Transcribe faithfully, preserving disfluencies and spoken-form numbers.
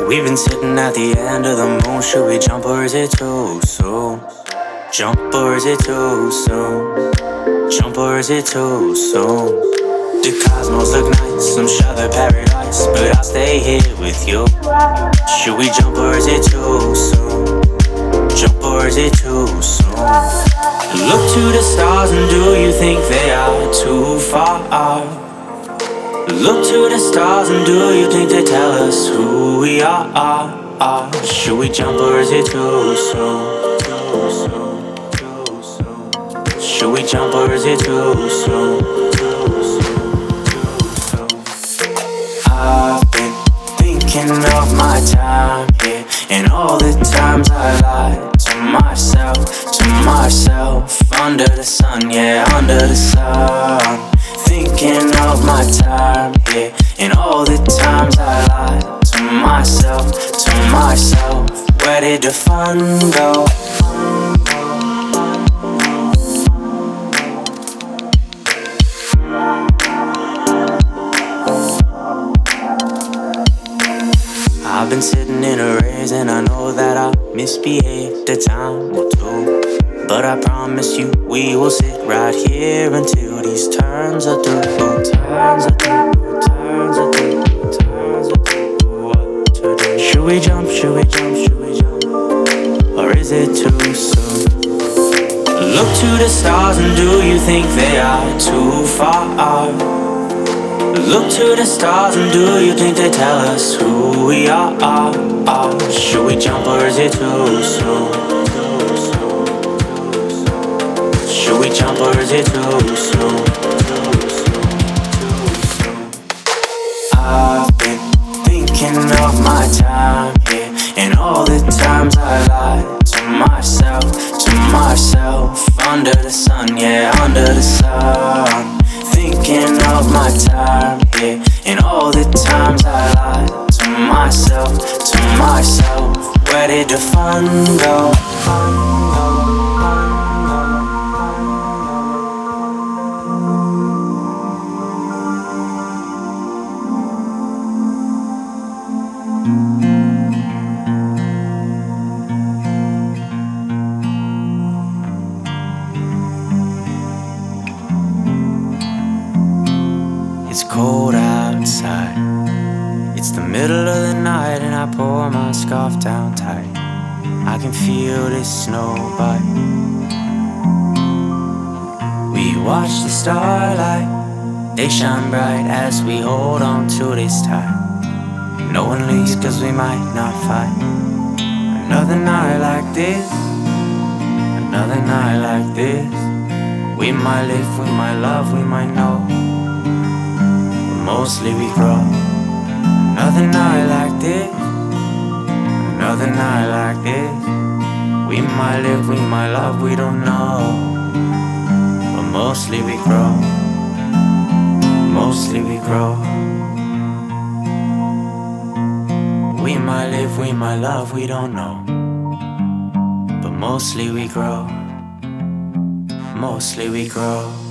We've been sitting at the end of the moon. Should we jump or is it too soon? Jump or is it too soon? Jump or is it too soon? The cosmos look nice, I'm sure they're paradise, but I'll stay here with you. Should we jump or is it too soon? Jump or is it too soon? Look to the stars and do you think they are too far? Look to the stars and do you think they tell us who we are? Should we jump or is it too soon? Should we jump or is it too soon? I've been thinking of my time here, and all the times I lied to myself, to myself. Under the sun, yeah, under the sun. Thinking of my time here, and all the times I lied to myself, to myself. Where did the fun go? I've been sitting in a race and I know that I misbehaved a time or two, but I promise you we will sit right here until these turns are through. Turns are through, turns are through, turns are through. What to do? Should we jump, should we jump, should we jump? Or is it too soon? Look to the stars and do you think they are too far? Look to the stars and do you think they tell us who we are? Should we jump or is it too soon? Should we jump or is it too soon? I've been thinking of my time here, and all the times I lied to myself, to myself. Under the sun, yeah, under the sun. Thinking of my time here, and all the times I lied to myself, to myself. Where did the fun go? It's cold outside, it's the middle of the night, and I pour my scarf down tight. I can feel this snow bite. We watch the starlight, they shine bright as we hold on to this tight. No one leaves cause we might not fight. Another night like this, another night like this. We might live, we might love, we might know, mostly we grow. Another night like this, another night like this. We might live, we might love, we don't know, but mostly we grow, mostly we grow. We might live, we might love, we don't know, but mostly we grow, mostly we grow.